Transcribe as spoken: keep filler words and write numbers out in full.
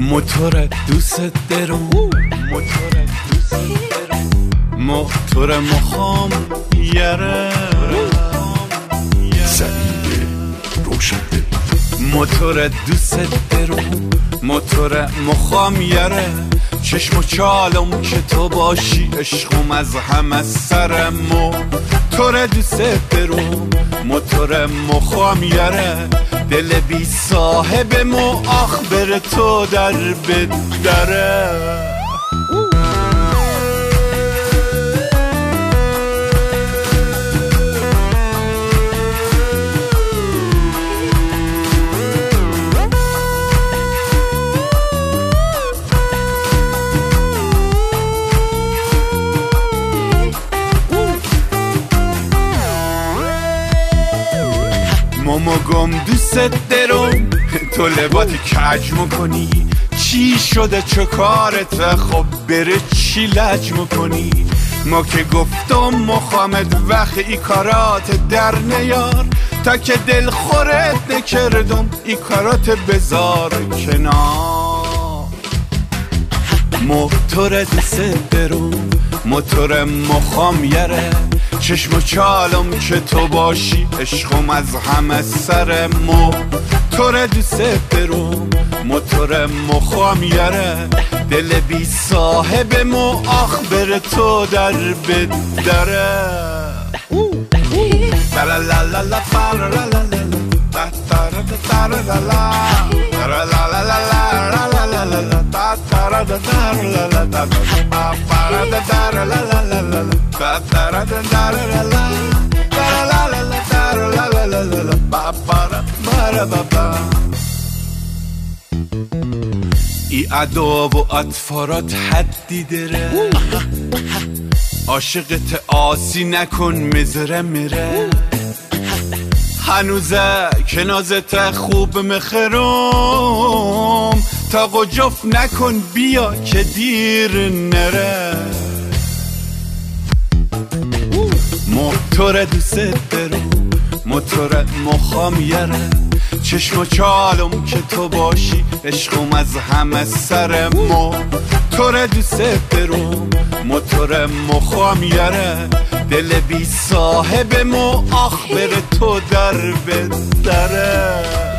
موتور دوست درم موتور دوست درم موتور مخام یاره سعید روشن موتور دوست درم موتور مخام یاره چشم و چالم که تو باشی عشقم از همه سرم موتور دوست درم موتور مخام یاره دل بی صاحب مو آخ بر تو در بدره ماما گم دوست درم تو لباتی کج میکنی چی شده چه کارت خب بره چی لج میکنی ما که گفتم مخامد وقت ای کارات در نیار تا که دل خورت نکردم ای کارات بذار کنار موتور دوست درم موتور مخام یاره چشم و چالم که تو باشی عشقم از همه سر موتور دوست درم موتور مخام یاره دل بی صاحب مو آخ بر تو در بدره ای ادا و اطفارات حدی داره عاشقت آسی نکن مزره میره هنوزه که نازت خوب مخرم تا قجف نکن بیا که دیر نره موتور دوست دارم موتور مخام یاره چشم و چالم که تو باشی عشقم از همه سر موتور دوست دارم موتور مخام یاره دل بی صاحب مو آخ بر تو در بدره